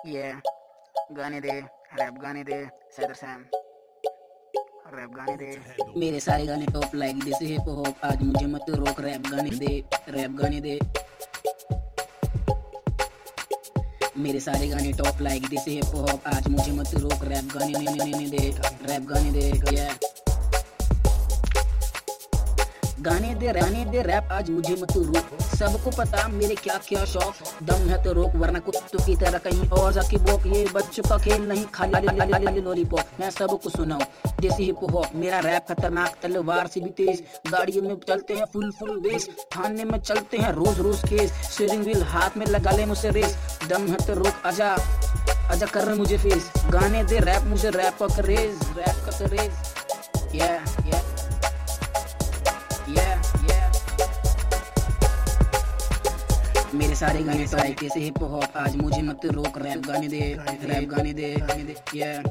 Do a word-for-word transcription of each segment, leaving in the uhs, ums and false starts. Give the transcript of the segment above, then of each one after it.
ये गाने दे, रैप गाने दे, सैदर सैम रैप गाने दे। मेरे सारे गाने top like this hip hop, आज मुझे मत रोक, रैप गाने दे, रैप गाने दे। मेरे सारे गाने top like this hip hop, आज मुझे मत रोक, रैप गाने दे, रैप गाने दे। yeah. गाने दे गाने दे रैप आज मुझे मत रोक, सबको पता मेरे क्या क्या शौक, दम है तो रोक वरना कुत्तों की तरह कहीं और जाके बोक। ये बच्चों का खेल नहीं खाली लॉलीपॉप, मैं सबको सुनाऊं देसी हिप हॉप। मेरा रैप खतरनाक तलवार से भी तेज, गाड़ियों में चलते हैं फुल फुल बेस, थाने में चलते हैं रोज रोज केस, स्टीयरिंग व्हील हाथ में लगा ले मुझसे रेस। दम है तो रोक आजा आजा कर मुझे फेस, गाने दे रैप मुझे रैप का क्रेज, रैप का craze. Yeah yeah Yeah, yeah. मेरे सारे गाने ट्राई कैसे हिप हॉप, आज मुझे मत रोक, रैप गाने दे, रैप गाने दे, गाने दे। yeah.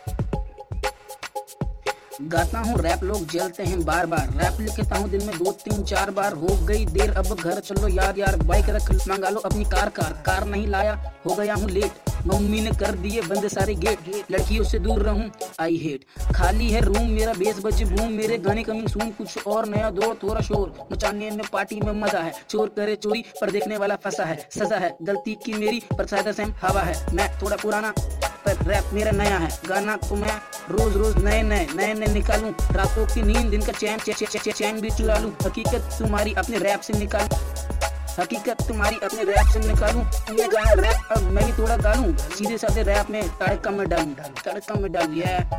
गाता हूँ रैप लोग जलते हैं बार बार, रैप लिखता हूँ दिन में दो तीन चार बार। हो गई देर अब घर चलो यार यार, बाइक रख मंगा लो अपनी कार कार कार नहीं लाया हो गया हूँ लेट, मम्मी ने कर दिए बंद सारे गेट, लड़कियों से दूर रहूं आई हेट, खाली है रूम मेरा बेस बजे बूम, मेरे गाने कमिंग सून, कुछ और नया दौर थोड़ा शोर मचाने में पार्टी में मजा है, चोर करे चोरी पर देखने वाला फंसा है, सजा है गलती की मेरी पर सैदर सैम हवा है, मैं थोड़ा पुराना पर रैप मेरा नया है, गाना तो मैं रोज रोज नए नए नए नए निकालूं, रातों की नींद दिन का चैन चैन भी चुरा लूं, हकीकत तुम्हारी अपने रैप से निकालूं, हकीकत तुम्हारी अपने रैप से निकालूं, तुमने गाया रैप अब मैं भी थोड़ा गालूं, सीधे साधे रैप में तड़का में डालूं, तड़का में डालूं। yeah.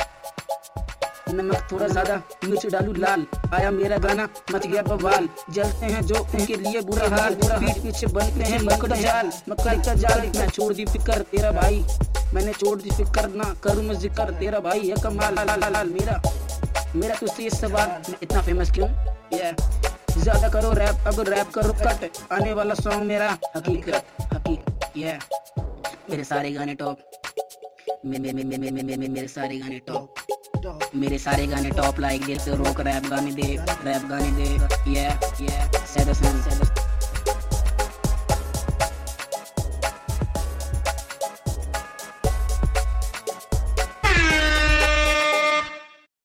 नमक थोड़ा ज्यादा मिर्च डालू लाल, आया मेरा गाना मच गया बवाल, जलते हैं जो उनके लिए बुरा हाल, पीठ पीछे बनते हैं मकड़ जाल, मकई का जाल। मैं छोड़ दी फिक्र तेरा भाई, मैंने छोड़ दी फिक्र ना करूँ मैं जिक्र, तेरा भाई है कमाल ला, ला, ला, ला, मेरा मेरा तुझसे ये सवाल, मैं इतना फेमस क्यों? yeah. ज्यादा करो रैप अब रैप करो कट, आने वाला सॉन्ग मेरा हकीकत हकीकत। yeah. मेरे सारे गाने टॉप, मे, मे, मे, मे, मे, मे, मे, मे, मेरे सारे गाने टॉप, मेरे सारे गाने टॉप लाइक दिल से रोक, रैप गाने दे, रैप गाने दे। yeah, yeah. सैदर सैम